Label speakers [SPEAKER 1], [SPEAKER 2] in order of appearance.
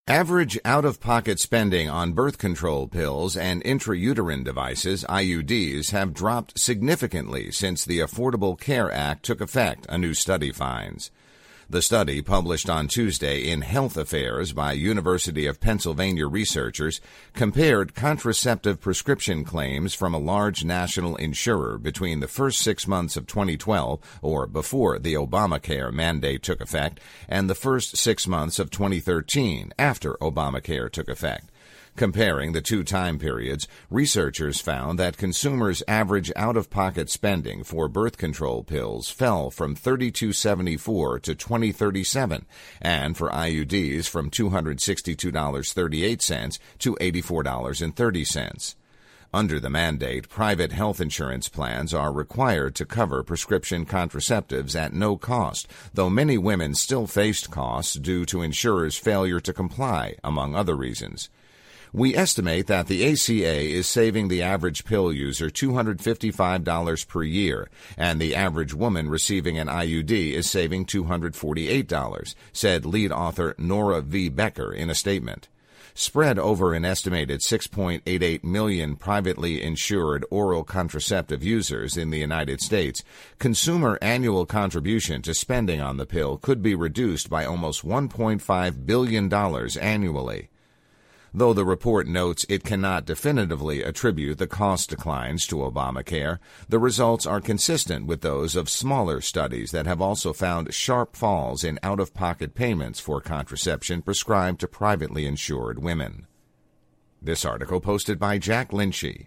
[SPEAKER 1] Average out-of-pocket spending on birth control pills and intrauterine devices, IUDs, have dropped significantly since the Affordable Care Act took effect, a new study finds. The study, published on Tuesday in Health Affairs by University of Pennsylvania researchers, compared contraceptive prescription claims from a large national insurer between the first 6 months of 2012, or before the Obamacare mandate took effect, and the first 6 months of 2013, after Obamacare took effect. Comparing the two time periods, researchers found that consumers' average out-of-pocket spending for birth control pills fell from $32.74 to $20.37, and for IUDs from $262.38 to $84.30. Under the mandate, private health insurance plans are required to cover prescription contraceptives at no cost, though many women still faced costs due to insurers' failure to comply, among other reasons. We estimate that the ACA is saving the average pill user $255 per year, and the average woman receiving an IUD is saving $248, said lead author Nora V. Becker in a statement. Spread over an estimated 6.88 million privately insured oral contraceptive users in the United States, consumer annual contribution to spending on the pill could be reduced by almost $1.5 billion annually. Though the report notes it cannot definitively attribute the cost declines to Obamacare, the results are consistent with those of smaller studies that have also found sharp falls in out-of-pocket payments for contraception prescribed to privately insured women. This article posted by Jack Lynchy.